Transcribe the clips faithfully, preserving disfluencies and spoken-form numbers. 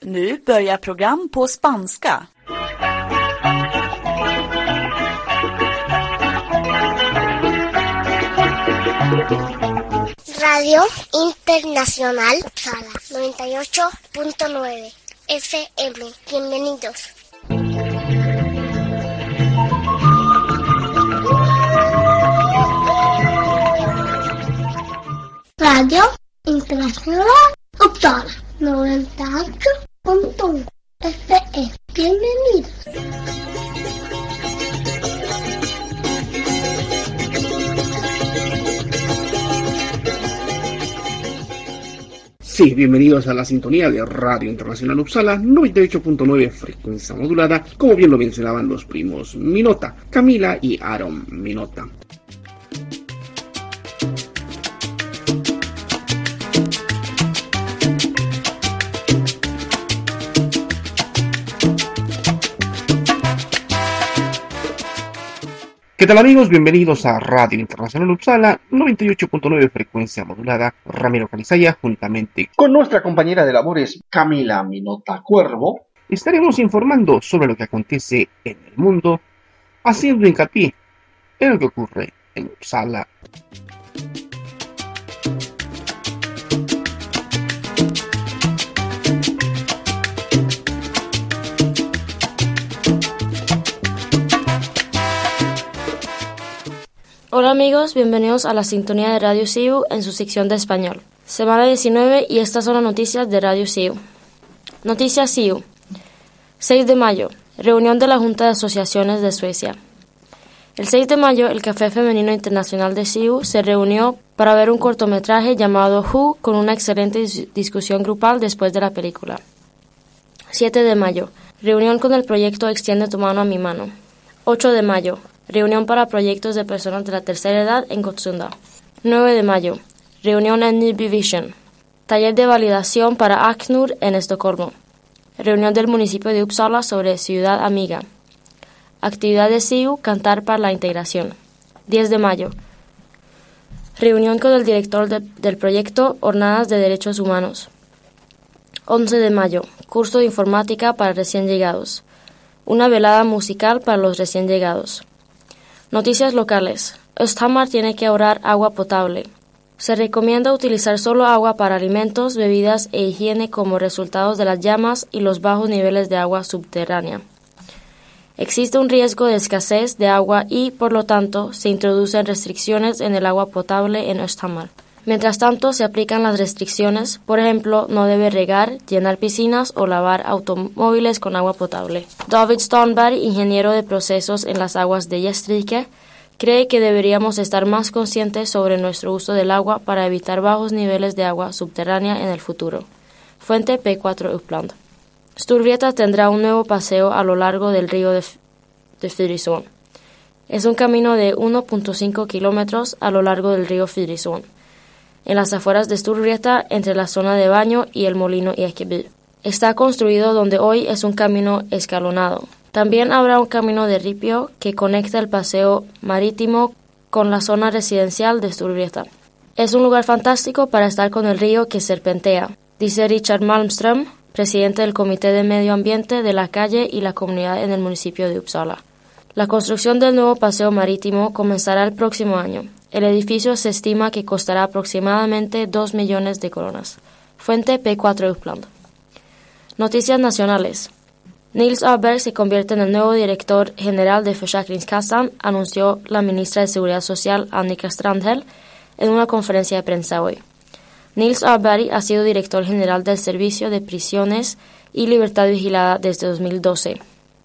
Nu börjar program på spanska. Radio Internacional Uppsala noventa y ocho punto nueve F M. Bienvenidos. Radio Internacional Uppsala noventa y ocho punto uno F M. Bienvenidos. Sí, bienvenidos a la sintonía de Radio Internacional Uppsala noventa y ocho punto nueve frecuencia modulada, como bien lo mencionaban los primos Minota, Camila y Aaron Minota. ¿Qué tal amigos? Bienvenidos a Radio Internacional Uppsala noventa y ocho punto nueve frecuencia modulada. Ramiro Calizaya, juntamente con nuestra compañera de labores Camila Minota Cuervo, estaremos informando sobre lo que acontece en el mundo, haciendo hincapié en lo que ocurre en Uppsala. Hola amigos, bienvenidos a la sintonía de Radio C I U en su sección de español. Semana diecinueve y estas son las noticias de Radio C I U. Noticias C I U. seis de mayo. Reunión de la Junta de Asociaciones de Suecia. El seis de mayo, el Café Femenino Internacional de C I U se reunió para ver un cortometraje llamado Who, con una excelente dis- discusión grupal después de la película. siete de mayo. Reunión con el proyecto Extiende tu mano a mi mano. ocho de mayo. Reunión para proyectos de personas de la tercera edad en Gottsunda. nueve de mayo. Reunión en Nyby Vision. Taller de validación para ACNUR en Estocolmo. Reunión del municipio de Uppsala sobre Ciudad Amiga. Actividad de C I U, Cantar para la Integración. diez de mayo. Reunión con el director de, del proyecto Jornadas de Derechos Humanos. once de mayo. Curso de informática para recién llegados. Una velada musical para los recién llegados. Noticias locales. Östhammar tiene que ahorrar agua potable. Se recomienda utilizar solo agua para alimentos, bebidas e higiene como resultados de las llamas y los bajos niveles de agua subterránea. Existe un riesgo de escasez de agua y, por lo tanto, se introducen restricciones en el agua potable en Östhammar. Mientras tanto, se aplican las restricciones, por ejemplo, no debe regar, llenar piscinas o lavar automóviles con agua potable. David Stornberg, ingeniero de procesos en las aguas de Gästrike, cree que deberíamos estar más conscientes sobre nuestro uso del agua para evitar bajos niveles de agua subterránea en el futuro. Fuente P cuatro Uppland. Sturvreta tendrá un nuevo paseo a lo largo del río de, F- de Fyrisån. Es un camino de uno punto cinco kilómetros a lo largo del río Fyrisån, en las afueras de Sturvreta, entre la zona de baño y el molino Ekeby. Está construido donde hoy es un camino escalonado. También habrá un camino de ripio que conecta el paseo marítimo con la zona residencial de Sturvreta. Es un lugar fantástico para estar con el río que serpentea, dice Richard Malmström, presidente del Comité de Medio Ambiente de la calle y la comunidad en el municipio de Uppsala. La construcción del nuevo paseo marítimo comenzará el próximo año. El edificio se estima que costará aproximadamente dos millones de coronas. Fuente P cuatro Uppland. Noticias nacionales. Nils Öberg se convierte en el nuevo director general de Försäkringskassan, anunció la ministra de Seguridad Social Annika Strandhäll en una conferencia de prensa hoy. Nils Öberg ha sido director general del Servicio de Prisiones y Libertad Vigilada desde dos mil doce.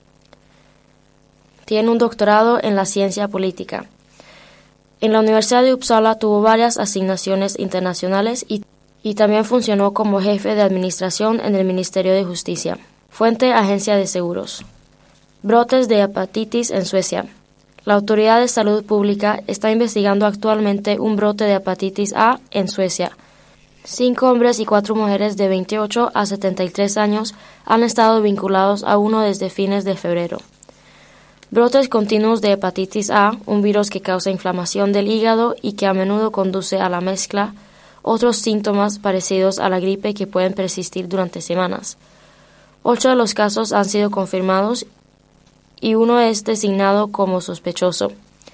Tiene un doctorado en la ciencia política. En la Universidad de Uppsala tuvo varias asignaciones internacionales y, y también funcionó como jefe de administración en el Ministerio de Justicia. Fuente Agencia de Seguros. Brotes de hepatitis en Suecia. La Autoridad de Salud Pública está investigando actualmente un brote de hepatitis A en Suecia. Cinco hombres y cuatro mujeres de veintiocho a setenta y tres años han estado vinculados a uno desde fines de febrero. Brotes continuos de hepatitis A, un virus que causa inflamación del hígado y que a menudo conduce a la mezcla, otros síntomas parecidos a la gripe que pueden persistir durante semanas. Ocho de los casos han sido confirmados y uno es designado como sospechoso.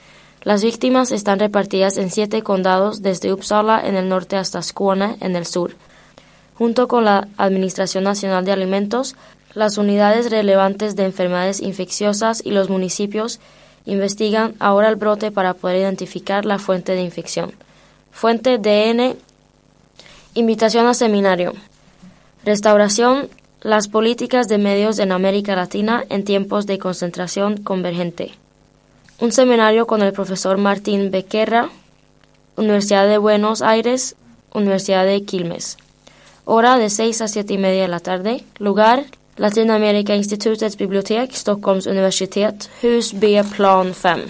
Las víctimas están repartidas en siete condados desde Uppsala en el norte hasta Skåne en el sur. Junto con la Administración Nacional de Alimentos, las unidades relevantes de enfermedades infecciosas y los municipios investigan ahora el brote para poder identificar la fuente de infección. Fuente D N. Invitación a seminario. Restauración. Las políticas de medios en América Latina en tiempos de concentración convergente. Un seminario con el profesor Martín Becerra, Universidad de Buenos Aires, Universidad de Quilmes. Hora de seis a siete y media de la tarde. Lugar, Latinamerika Institutets bibliotek, Stockholms universitet, hus B, plan fem.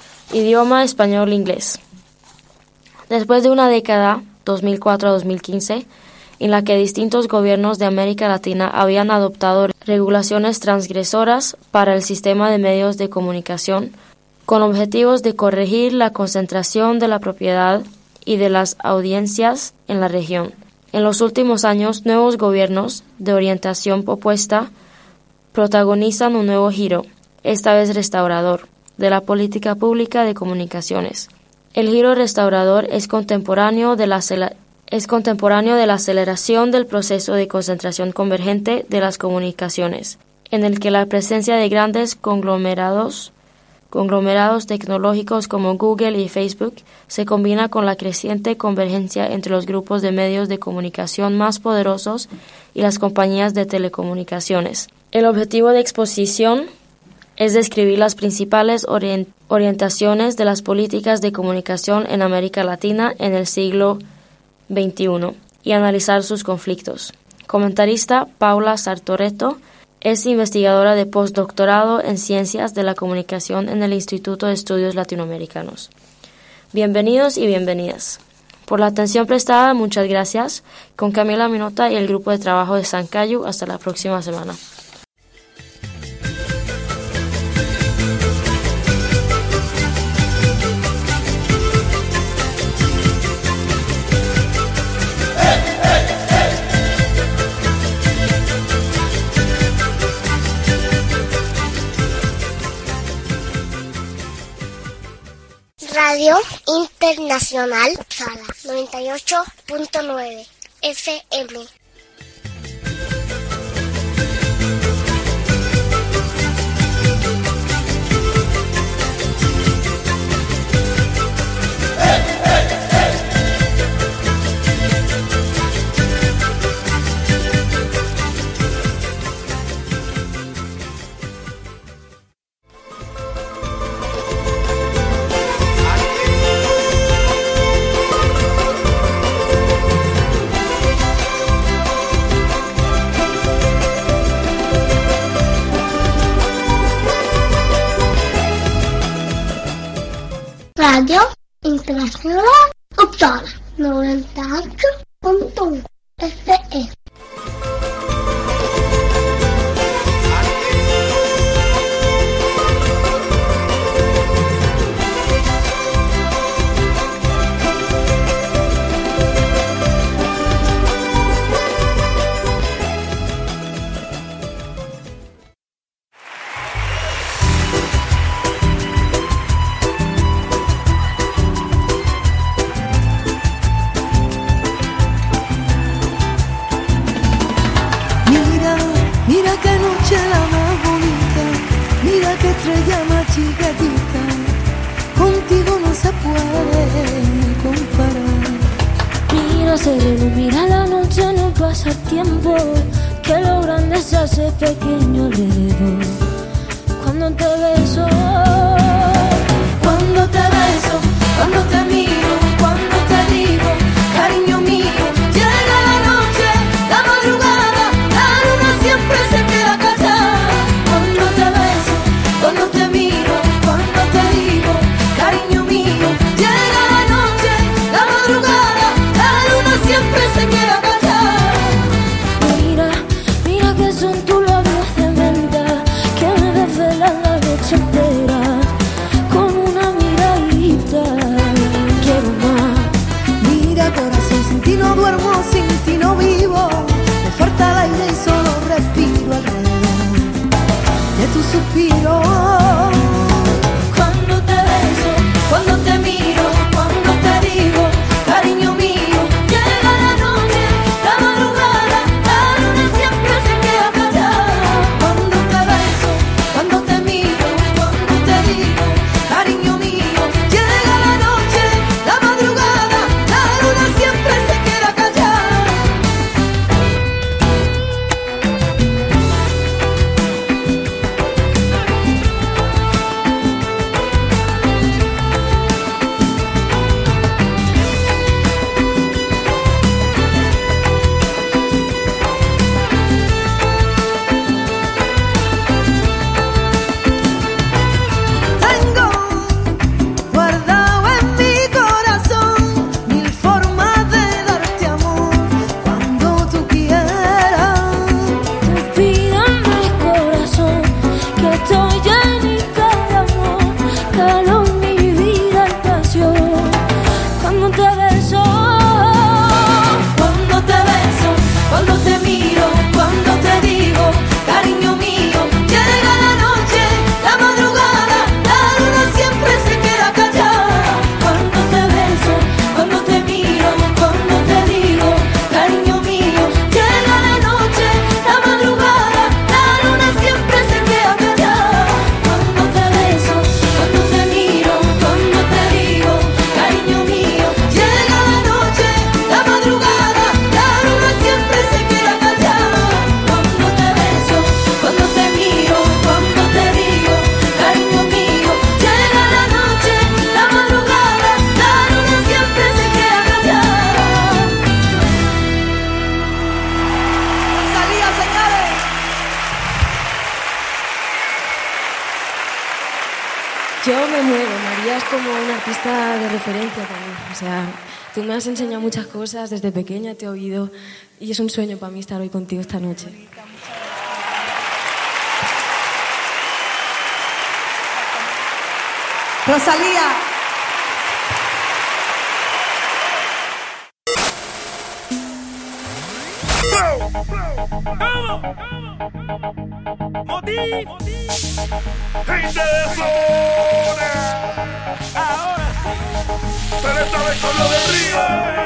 Idioma español-inglés. Después de una década, dos mil cuatro a dos mil quince, en la que distintos gobiernos de América Latina habían adoptado regulaciones transgresoras para el sistema de medios de comunicación, con objetivos de corregir la concentración de la propiedad y de las audiencias en la región. En los últimos años, nuevos gobiernos de orientación opuesta protagonizan un nuevo giro, esta vez restaurador, de la política pública de comunicaciones. El giro restaurador es contemporáneo de la es contemporáneo de la aceleración del proceso de concentración convergente de las comunicaciones, en el que la presencia de grandes conglomerados conglomerados tecnológicos como Google y Facebook se combina con la creciente convergencia entre los grupos de medios de comunicación más poderosos y las compañías de telecomunicaciones. El objetivo de exposición es describir las principales orient- orientaciones de las políticas de comunicación en América Latina en el siglo veintiuno y analizar sus conflictos. Comentarista Paula Sartoretto es investigadora de postdoctorado en Ciencias de la Comunicación en el Instituto de Estudios Latinoamericanos. Bienvenidos y bienvenidas. Por la atención prestada, muchas gracias. Con Camila Minota y el grupo de trabajo de San Cayo, hasta la próxima semana. Radio Internacional Uppsala noventa y ocho punto nueve F M. Radio Internacional Uppsala noventa y ocho punto uno F M. Estrella más chiquitita, contigo no se puede comparar. Mira sereno, mira la noche, no pasa el tiempo, que lo grande se hace pequeño alrededor. Cuando te beso, cuando te beso, cuando te miro, cuando te digo, cariño mío, llega la noche, la madrugada, la luna siempre se queda callada. Cuando te beso, cuando te miro, cuando te digo, cariño mío, llega la noche, la madrugada, la luna siempre se queda callada. Mira, mira que son tus labios de menta, que me desvelan la noche entera, con una miradita que suspiro. Cuando te beso, cuando te miro, cuando te digo, cariño mío, llega la noche, la madrugada, la luna siempre se queda callada. Cuando te beso, cuando te miro, cuando te digo, cariño mío, llega la noche, la madrugada, la luna siempre se queda callada. Tengo guardado en mi corazón mil formas de darte amor cuando tú quieras. Pídame corazón, que estoy llenita de amor, calor mi vida y pasión. Cuando te beso, Cuando te beso, cuando te miro, cuando te digo, cariño mío, llega la noche, la madrugada, la luna siempre se queda callada. Cuando te beso, cuando te miro, cuando te digo, cariño mío, llega la noche, la madrugada, la luna siempre se queda callada. Cuando te beso, cuando te miro, cuando te digo, cariño mío, llega la noche, la madrugada, la luna siempre se queda callada. Cuando te beso, cuando te miro, cuando te digo, cariño mío, llega la noche, la madrugada, la luna siempre se queda callada. Rosalía, señores. yo me muero. María es como una artista de referencia para mí. O sea, tú me has enseñado muchas cosas desde pequeña, te he oído y es un sueño para mí estar hoy contigo esta noche. Rosalía. Gente de zona. Ahora sí. Pero esta vez con lo de Río.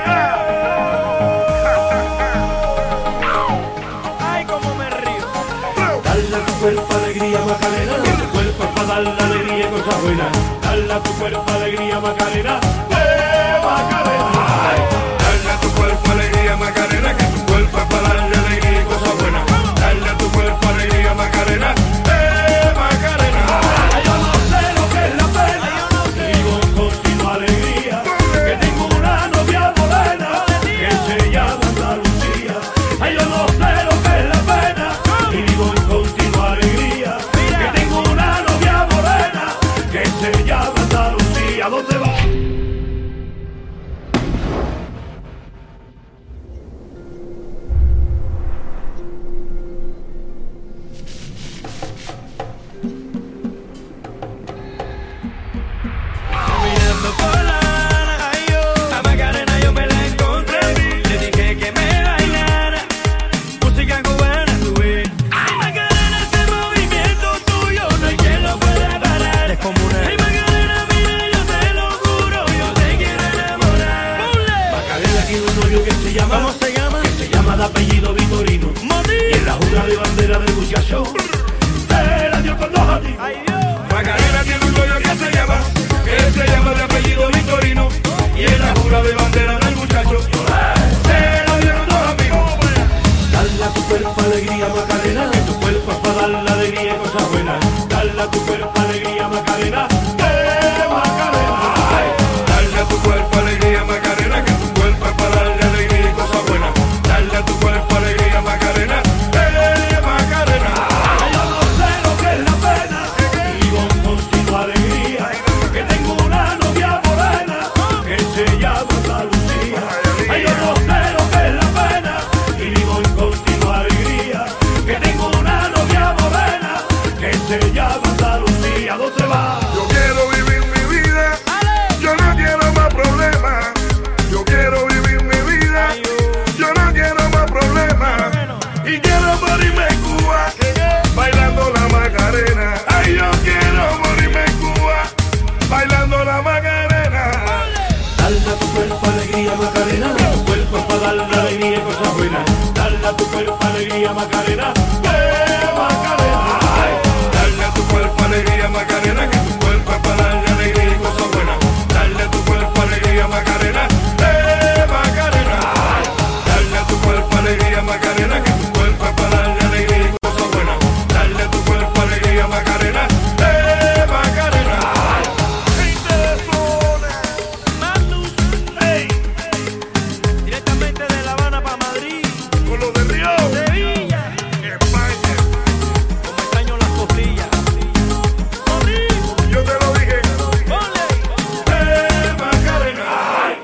Ay, cómo me río. Dale a tu cuerpo alegría, Macarena. Tu cuerpo es para darle alegría y cosas buenas. Dale a tu cuerpo alegría, Macarena. ¡Eh, Macarena! Dale a tu cuerpo alegría, Macarena. Que tu cuerpo es para darle alegría y cosas buenas. Dale a tu cuerpo alegría, Macarena. ¡Eh, Macarena! Ay, yo no sé lo que es la pena. Vivo en continua alegría. Que tengo una novia morena que se llama Andalucía. Ay, yo no sé lo que es la pena. Y vivo en continua alegría. Que tengo una novia morena que se llama Andalucía. ¿Dónde va? Caminando por La Habana, ay, yo, a Macarena yo me la encontré. Le dije que me bailara música cubana, tú ves. Ay, Macarena, ese movimiento tuyo no hay quien lo pueda parar. Es como una. Ay, Macarena, mira, yo te lo juro, yo te quiero enamorar. Macarena tiene un novio que se llama. ¿Cómo se llama? Que se llama de apellido Vitorino. Y en la jura de bandera del muchacho se la dio con dos a ti. Macarena tiene un novio que se llama, que se llama de apellido Vitorino. Y en la jura de bandera del muchacho se la dio con dos amigos. Dale a tu cuerpo alegría, Macarena, que tu cuerpo es para darle alegría y cosas buenas. Dale a tu cuerpo alegría, Macarena, eh, Macarena. Dale a tu cuerpo alegría, Macarena, que tu cuerpo es para darle alegría y cosas buenas. Dale a tu cuerpo alegría, Macarena, eh, Macarena. Ay, yo no sé lo que es la pena. Vivo en continua alegría. Que tengo una novia morena que se llama Andalucía. Ay, yo no sé lo que es la pena. Y vivo en continua alegría. Que tengo una novia morena que se llama Andalucía. ¿Dónde va? Yo quiero vivir mi vida. Yo no quiero más problemas. Yo quiero vivir mi vida. Yo no quiero más problemas. Y quiero morir morirme en Cuba, bailando la Macarena. Ay, yo quiero morirme en Cuba, bailando la Macarena. Dale a tu cuerpo alegría, Macarena, tu cuerpo es para darle alegría y cosas buenas. Dale a tu cuerpo alegría, Macarena, eh, Macarena. Ay, dale a tu cuerpo alegría, Macarena, que tu cuerpo es para darle alegría y cosas buenas. Dale a tu cuerpo alegría, Macarena, eh, Macarena. Ay, dale a tu cuerpo alegría, Macarena, que tu cuerpo es para darle alegría y cosas buenas. Dale a tu cuerpo alegría, Macarena, eh, Macarena. Ay, gente de zona, Matus, hey, directamente de La Habana para Madrid, con los de Río, Sevilla, España, como extraño las costillas. Yo te lo dije, eh, Macarena. Ay.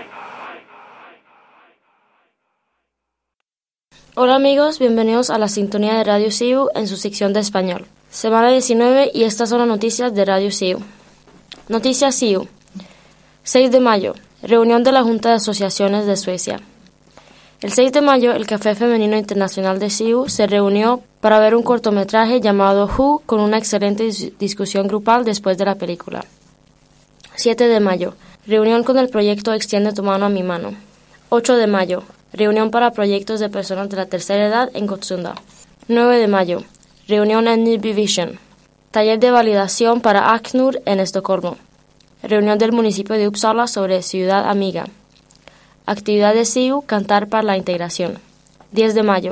Hola amigos, bienvenidos a la sintonía de Radio C I U en su sección de español. Semana diecinueve y estas son las noticias de Radio C I U. Noticias C I U. seis de mayo. Reunión de la Junta de Asociaciones de Suecia. El seis de mayo, el Café Femenino Internacional de C I U se reunió para ver un cortometraje llamado Who, con una excelente dis- discusión grupal después de la película. siete de mayo. Reunión con el proyecto Extiende tu mano a mi mano. ocho de mayo. Reunión para proyectos de personas de la tercera edad en Gottsunda. nueve de mayo. Reunión en Nyby Vision. Taller de validación para ACNUR en Estocolmo. Reunión del municipio de Uppsala sobre Ciudad Amiga. Actividad de C I U, Cantar para la Integración. diez de mayo.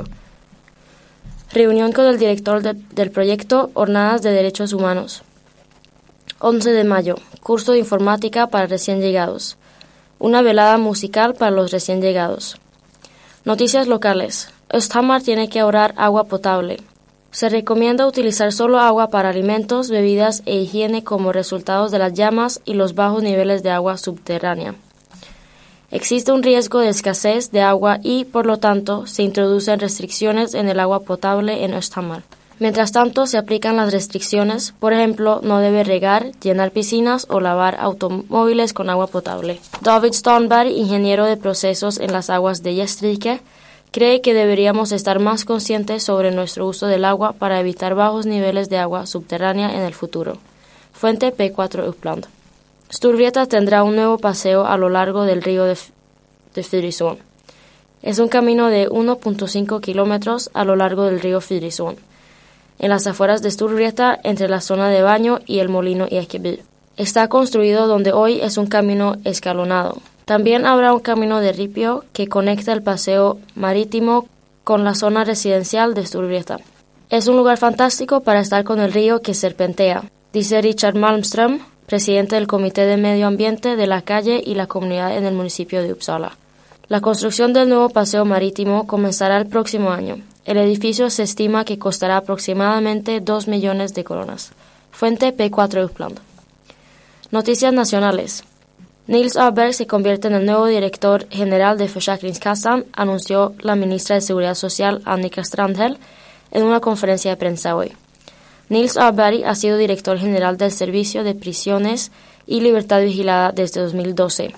Reunión con el director de, del proyecto Jornadas de Derechos Humanos. once de mayo. Curso de informática para recién llegados. Una velada musical para los recién llegados. Noticias locales. Östhammar tiene que ahorrar agua potable. Se recomienda utilizar solo agua para alimentos, bebidas e higiene como resultados de las llamas y los bajos niveles de agua subterránea. Existe un riesgo de escasez de agua y, por lo tanto, se introducen restricciones en el agua potable en Östhammar. Mientras tanto, se aplican las restricciones, por ejemplo, no debe regar, llenar piscinas o lavar automóviles con agua potable. David Sternberg, ingeniero de procesos en las aguas de Gästrike, cree que deberíamos estar más conscientes sobre nuestro uso del agua para evitar bajos niveles de agua subterránea en el futuro. Fuente P cuatro Uppland. Storvreta tendrá un nuevo paseo a lo largo del río de, F- de Fyrisån. Es un camino de uno punto cinco kilómetros a lo largo del río Fyrisån, en las afueras de Storvreta, entre la zona de baño y el molino Ekeby. Está construido donde hoy es un camino escalonado. También habrá un camino de ripio que conecta el paseo marítimo con la zona residencial de Storvreta. Es un lugar fantástico para estar con el río que serpentea, dice Richard Malmström, presidente del Comité de Medio Ambiente de la calle y la comunidad en el municipio de Uppsala. La construcción del nuevo paseo marítimo comenzará el próximo año. El edificio se estima que costará aproximadamente dos millones de coronas. Fuente P cuatro Uppland. Noticias nacionales. Nils Öberg se convierte en el nuevo director general de Försäkringskassan, anunció la ministra de Seguridad Social Annika Strandhäll en una conferencia de prensa hoy. Nils Öberg ha sido director general del Servicio de Prisiones y Libertad Vigilada desde dos mil doce.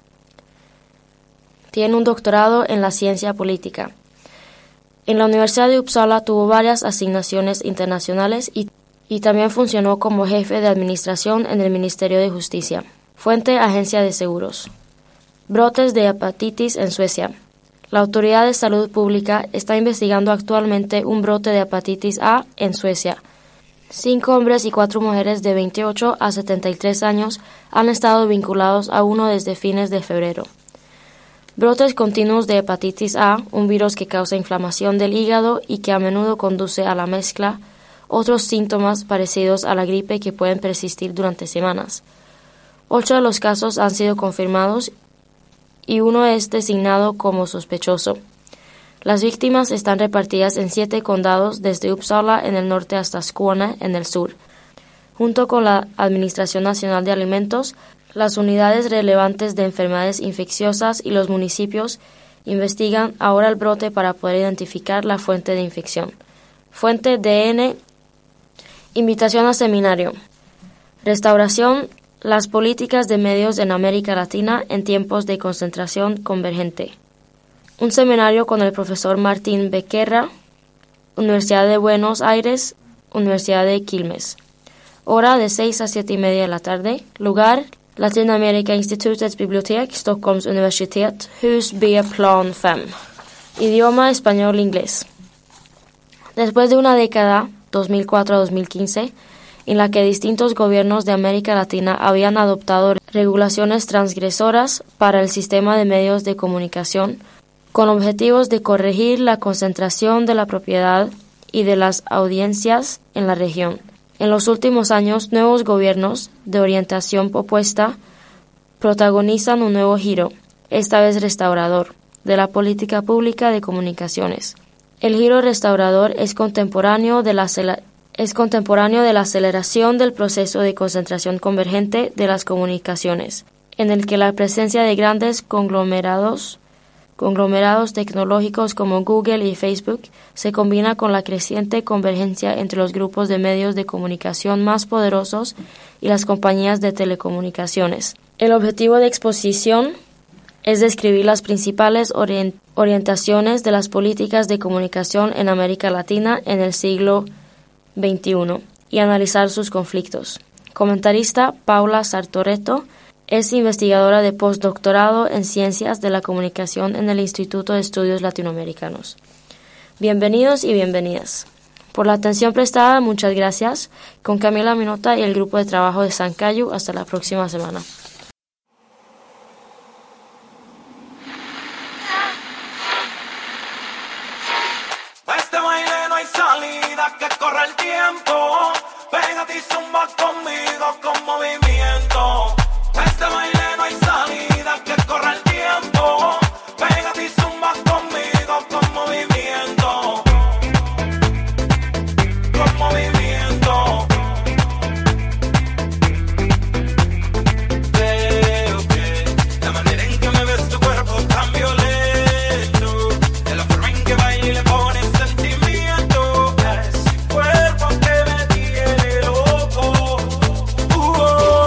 Tiene un doctorado en la ciencia política. En la Universidad de Uppsala tuvo varias asignaciones internacionales y, y también funcionó como jefe de administración en el Ministerio de Justicia. Fuente Agencia de Seguros. Brotes de hepatitis en Suecia. La Autoridad de Salud Pública está investigando actualmente un brote de hepatitis A en Suecia. Cinco hombres y cuatro mujeres de veintiocho a setenta y tres años han estado vinculados a uno desde fines de febrero. Brotes continuos de hepatitis A, un virus que causa inflamación del hígado y que a menudo conduce a la mezcla, otros síntomas parecidos a la gripe que pueden persistir durante semanas. Ocho de los casos han sido confirmados y uno es designado como sospechoso. Las víctimas están repartidas en siete condados desde Uppsala en el norte hasta Skåne en el sur. Junto con la Administración Nacional de Alimentos, las unidades relevantes de enfermedades infecciosas y los municipios investigan ahora el brote para poder identificar la fuente de infección. Fuente D N. Invitación a seminario. Restauración. Las políticas de medios en América Latina en tiempos de concentración convergente. Un seminario con el profesor Martín Becerra, Universidad de Buenos Aires, Universidad de Quilmes. Hora de seis a siete y media de la tarde. Lugar, Latinamerika Institutets bibliotek, Stockholms universitet, hus B, plan fem. Idioma español-inglés. Después de una década, dos mil cuatro a dos mil quince, en la que distintos gobiernos de América Latina habían adoptado regulaciones transgresoras para el sistema de medios de comunicación, con objetivos de corregir la concentración de la propiedad y de las audiencias en la región. En los últimos años, nuevos gobiernos de orientación opuesta protagonizan un nuevo giro, esta vez restaurador, de la política pública de comunicaciones. El giro restaurador es contemporáneo de la, es contemporáneo de la aceleración del proceso de concentración convergente de las comunicaciones, en el que la presencia de grandes conglomerados conglomerados tecnológicos como Google y Facebook se combina con la creciente convergencia entre los grupos de medios de comunicación más poderosos y las compañías de telecomunicaciones. El objetivo de exposición es describir las principales orient- orientaciones de las políticas de comunicación en América Latina en el siglo veintiuno y analizar sus conflictos. Comentarista Paula Sartoretto es investigadora de postdoctorado en Ciencias de la Comunicación en el Instituto de Estudios Latinoamericanos. Bienvenidos y bienvenidas. Por la atención prestada, muchas gracias. Con Camila Minota y el grupo de trabajo de San Cayo, hasta la próxima semana. A este baile no hay salida, que corre el tiempo. Pégate y zumba conmigo con movimiento. A este baile no hay salida, que corre el tiempo. Pégate y zumba conmigo con movimiento. Con movimiento. Veo que la manera en que me ves tu cuerpo tan violento, de la forma en que baila y le pones sentimiento, ese cuerpo que me tiene loco. Uh -oh.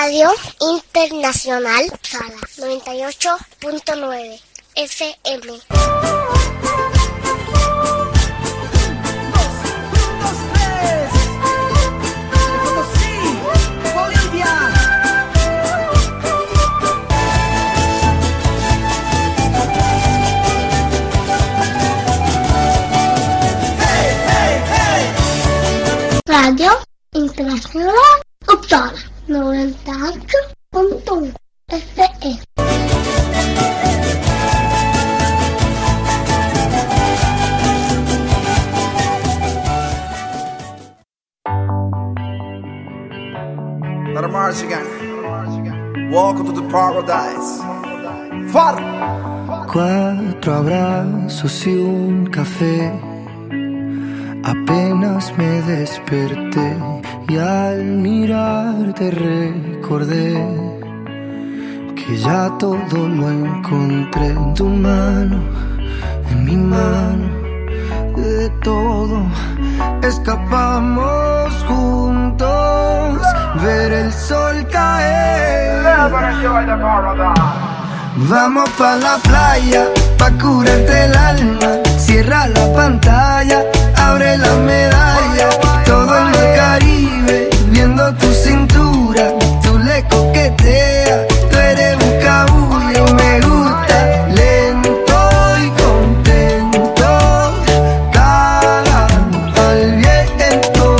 Radio Internacional Sala noventa y ocho punto nueve F M. Radio Internacional Uppsala noventa y ocho punto uno F M. Let her march again. Welcome to the paradise. Far. Cuatro abrazos y un café. Apenas me desperté y al mirarte recordé que ya todo lo encontré en tu mano, en mi mano. De todo escapamos juntos, ver el sol caer. Vamos pa' la playa, pa' curarte el alma. Cierra la pantalla, abre la medalla. Todo en el Caribe, viendo tu cintura. Tú le coqueteas, tú eres un cabullo. Me gusta, lento y contento. Cara al viento,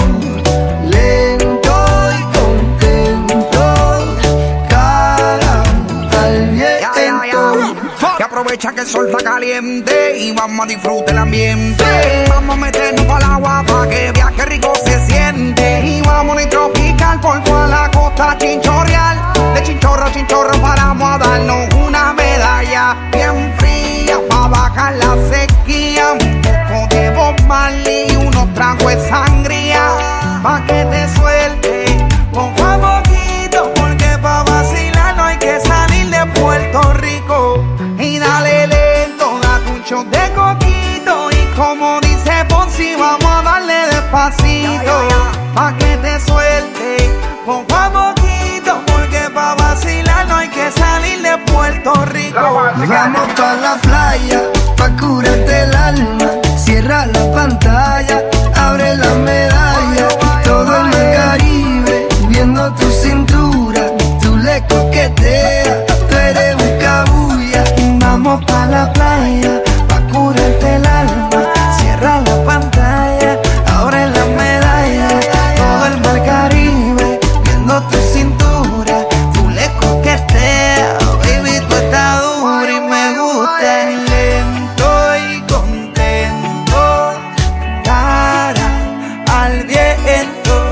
lento y contento. Cara al viento. Que aprovecha que el sol está caliente y vamos a disfrutar el ambiente. Vamos a meternos para el agua para que veas que rico se siente. Y vamos a tropical por toda la costa chinchorreal. De chinchorro a chinchorro paramos a darnos una medalla bien fría para bajar la sequía. Un poco de Bob Marley y unos tragos de sangría pa' que te suelte poco a poquito, porque pa' vacilar no hay que salir de Puerto Rico. Y dale lento, date un shot de coquito. Y como dice Ponzi, vamos a darle despacito pa' que te suelte poco a poquito, porque pa' vacilar no hay que salir de Puerto Rico. Vamos pa' la playa, pa' curarte el alma. Cierra la pantalla, abre la medalla. Todo en el Caribe, viendo tu cintura. Tú le coqueteas, tú eres un cabulla. Vamos pa' la playa, pa' curarte el alma. Cierra la pantalla, abre la medalla. Todo el mar Caribe, viendo tu cintura. Tú le coqueteas, baby, tú estás dura y me gusta. Lento y contento, cara al viento.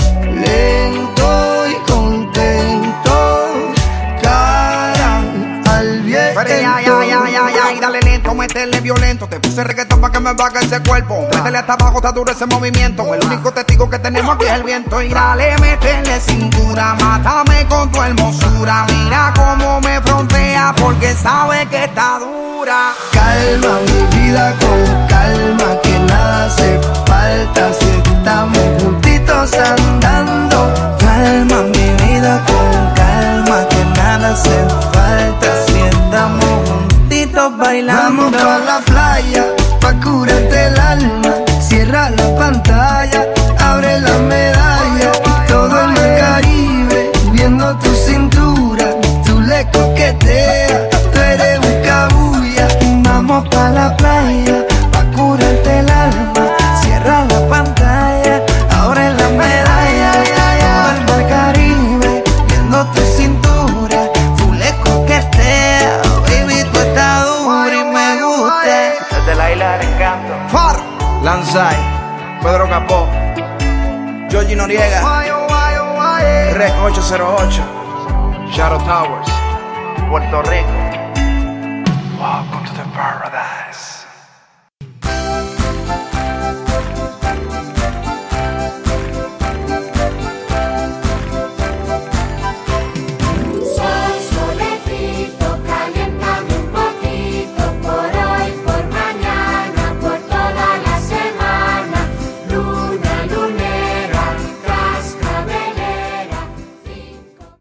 Lento y contento, cara al viento. Pero ya, ya, ya, ya, ya, y dale lento, métele violento. Te puse reggaetón pa' que me baje ese cuerpo. Métele hasta abajo, está duro ese movimiento. El único testigo que tenemos aquí es el viento. Y dale, métele cintura, mátame con tu hermosura. Mira cómo me frontea, porque sabe que está dura. Calma mi vida con calma, que nada hace falta si estamos juntitos andando. Calma mi vida con calma, que nada hace falta si estamos juntitos bailando. Vamos pa' la playa, pa' curarte el alma. Cierra la pantalla, abre la medalla. Todo en el Caribe, viendo tu cintura. Tú le coqueteas, tú eres un cabulla. Vamos pa' la playa, pa' curarte el alma. Cierra la pantalla, abre la medalla. Todo el mar Caribe, viendo tu cintura. Tú le coqueteas, baby, tú estás dura y me gusta. Desde la isla del encanto. Far, Lanzai, Pedro Capó, Georgie Noriega, Rec ocho cero ocho, Shadow Towers, Puerto Rico. Welcome to the paradise.